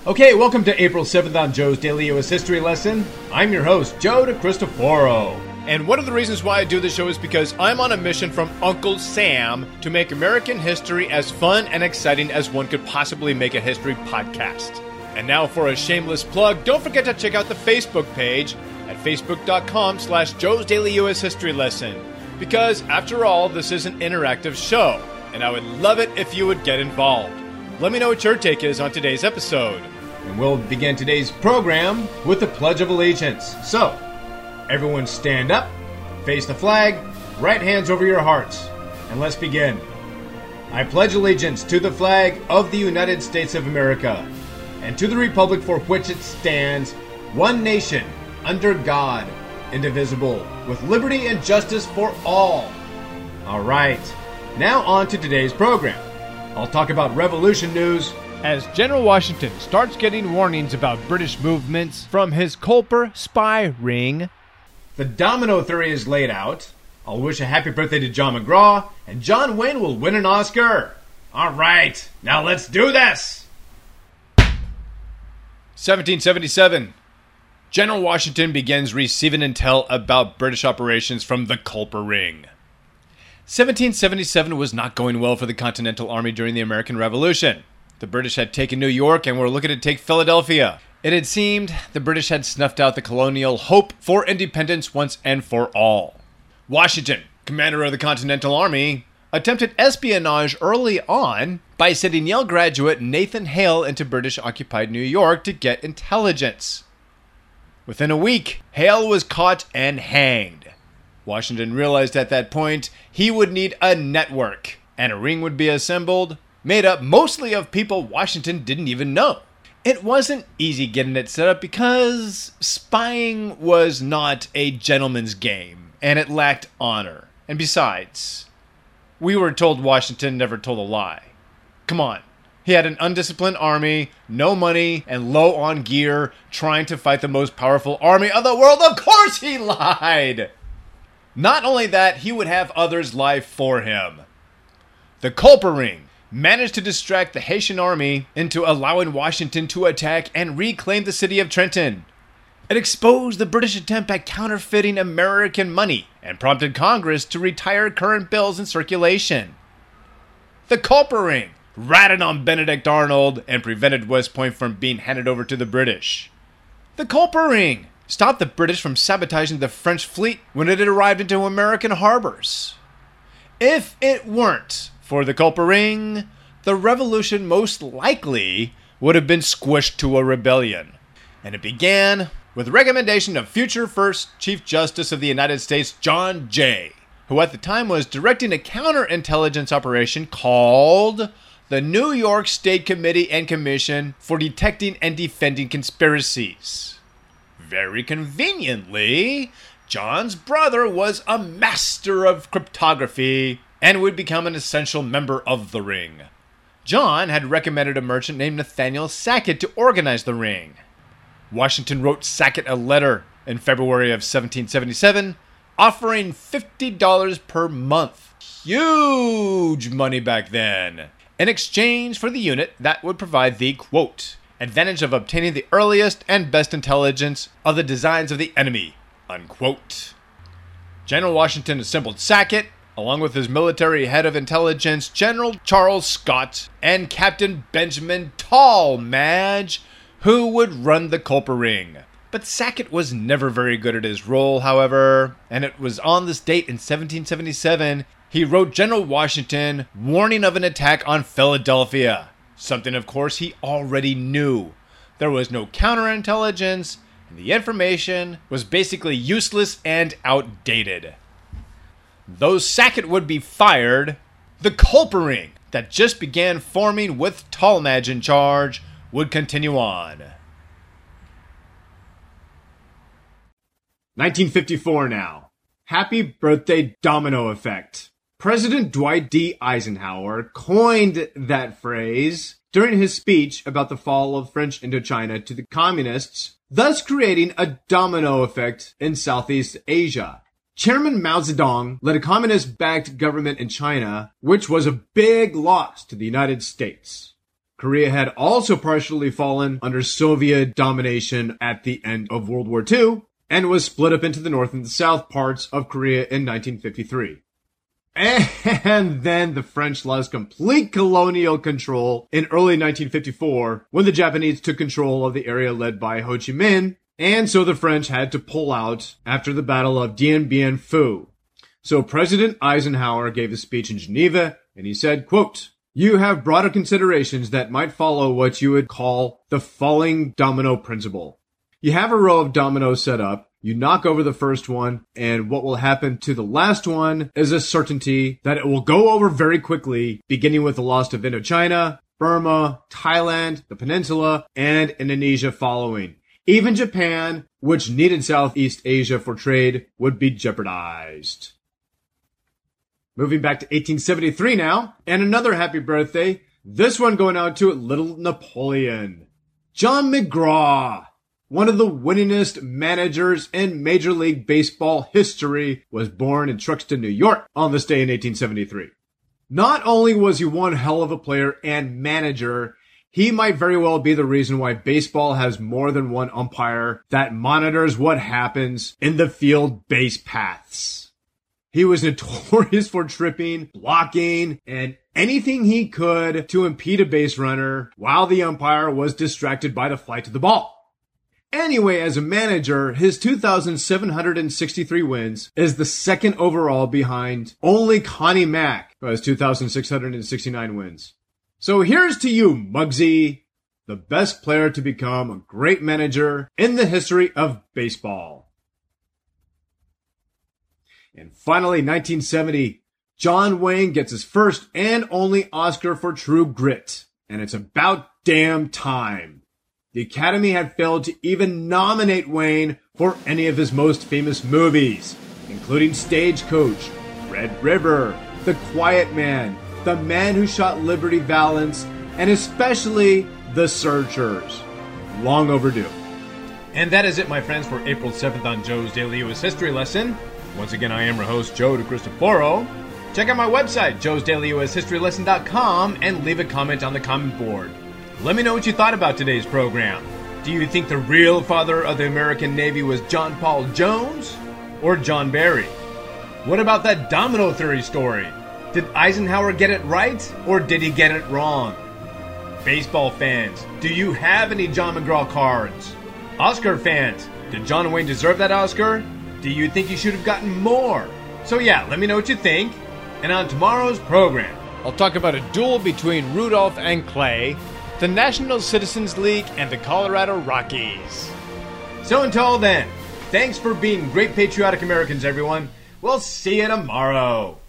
Okay, welcome to April 7th on Joe's Daily U.S. History Lesson. I'm your host, Joe DeCristoforo. And one of the reasons why I do this show is because I'm on a mission from Uncle Sam to make American history as fun and exciting as one could possibly make a history podcast. And now for a shameless plug, don't forget to check out the Facebook page at facebook.com/Joe's Daily U.S. History Lesson. Because, after all, this is an interactive show, and I would love it if you would get involved. Let me know what your take is on today's episode. And we'll begin today's program with the Pledge of Allegiance. So, everyone stand up, face the flag, right hands over your hearts, and let's begin. I pledge allegiance to the flag of the United States of America, and to the republic for which it stands, one nation, under God, indivisible, with liberty and justice for all. All right, now on to today's program. I'll talk about revolution news. As General Washington starts getting warnings about British movements from his Culper spy ring, The domino theory is laid out. I'll wish a happy birthday to John McGraw, and John Wayne will win an Oscar. All right, now let's do this. 1777. General Washington begins receiving intel about British operations from the Culper Ring. 1777 was not going well for the Continental Army during the American Revolution. The British had taken New York and were looking to take Philadelphia. It had seemed the British had snuffed out the colonial hope for independence once and for all. Washington, commander of the Continental Army, attempted espionage early on by sending Yale graduate Nathan Hale into British-occupied New York to get intelligence. Within a week, Hale was caught and hanged. Washington realized at that point he would need a network, and a ring would be assembled, made up mostly of people Washington didn't even know. It wasn't easy getting it set up because spying was not a gentleman's game, and it lacked honor. And besides, we were told Washington never told a lie. Come on. He had an undisciplined army, no money, and low on gear, trying to fight the most powerful army of the world. Of course he lied! Not only that, he would have others lie for him. The Culper Ring managed to distract the Haitian army into allowing Washington to attack and reclaim the city of Trenton. It exposed the British attempt at counterfeiting American money and prompted Congress to retire current bills in circulation. The Culper Ring ratted on Benedict Arnold and prevented West Point from being handed over to the British. The Culper Ring stopped the British from sabotaging the French fleet when it had arrived into American harbors. If it weren't for the Culper Ring, the revolution most likely would have been squished to a rebellion. And it began with the recommendation of future first Chief Justice of the United States, John Jay, who at the time was directing a counterintelligence operation called the New York State Committee and Commission for Detecting and Defending Conspiracies. Very conveniently, John's brother was a master of cryptography and would become an essential member of the ring. John had recommended a merchant named Nathaniel Sackett to organize the ring. Washington wrote Sackett a letter in February of 1777 offering $50 per month. Huge money back then. In exchange for the unit that would provide the, quote, advantage of obtaining the earliest and best intelligence of the designs of the enemy, unquote. General Washington assembled Sackett, along with his military head of intelligence, General Charles Scott, and Captain Benjamin Tallmadge, who would run the Culper Ring. But Sackett was never very good at his role, however, and it was on this date in 1777 he wrote General Washington warning of an attack on Philadelphia, something of course he already knew. There was no counterintelligence, and the information was basically useless and outdated. Though Sackett would be fired, the Culper Ring that just began forming with Tallmadge in charge would continue on. 1954 now. Happy birthday domino effect. President Dwight D. Eisenhower coined that phrase during his speech about the fall of French Indochina to the communists, thus creating a domino effect in Southeast Asia. Chairman Mao Zedong led a communist-backed government in China, which was a big loss to the United States. Korea had also partially fallen under Soviet domination at the end of World War II and was split up into the north and the south parts of Korea in 1953. And then the French lost complete colonial control in early 1954 when the Japanese took control of the area led by Ho Chi Minh, and so the French had to pull out after the Battle of Dien Bien Phu. So President Eisenhower gave a speech in Geneva, and he said, quote, "You have broader considerations that might follow what you would call the falling domino principle. You have a row of dominoes set up, you knock over the first one, and what will happen to the last one is a certainty that it will go over very quickly, beginning with the loss of Indochina, Burma, Thailand, the peninsula, and Indonesia following. Even Japan, which needed Southeast Asia for trade, would be jeopardized." Moving back to 1873 now, and another happy birthday, this one going out to little Napoleon. John McGraw, one of the winningest managers in Major League Baseball history, was born in Truxton, New York on this day in 1873. Not only was he one hell of a player and manager, he might very well be the reason why baseball has more than one umpire that monitors what happens in the field base paths. He was notorious for tripping, blocking, and anything he could to impede a base runner while the umpire was distracted by the flight of the ball. Anyway, as a manager, his 2,763 wins is the second overall behind only Connie Mack, who has 2,669 wins. So here's to you, Muggsy, the best player to become a great manager in the history of baseball. And finally, 1970, John Wayne gets his first and only Oscar for True Grit. And it's about damn time. The Academy had failed to even nominate Wayne for any of his most famous movies, including Stagecoach, Red River, The Quiet Man, The Man Who Shot Liberty Valance, and especially The Searchers. Long overdue. And that is it, my friends, for April 7th on Joe's Daily U.S. History Lesson. Once again, I am your host, Joe DeCristoforo. Check out my website, joesdailyushistorylesson.com, and leave a comment on the comment board. Let me know what you thought about today's program. Do you think the real father of the American Navy was John Paul Jones or John Barry? What about that domino theory story? Did Eisenhower get it right or did he get it wrong? Baseball fans, do you have any John McGraw cards? Oscar fans, did John Wayne deserve that Oscar? Do you think he should have gotten more? So yeah, let me know what you think. And on tomorrow's program, I'll talk about a duel between Rudolph and Clay, the National Citizens League, and the Colorado Rockies. So until then, thanks for being great patriotic Americans, everyone. We'll see you tomorrow.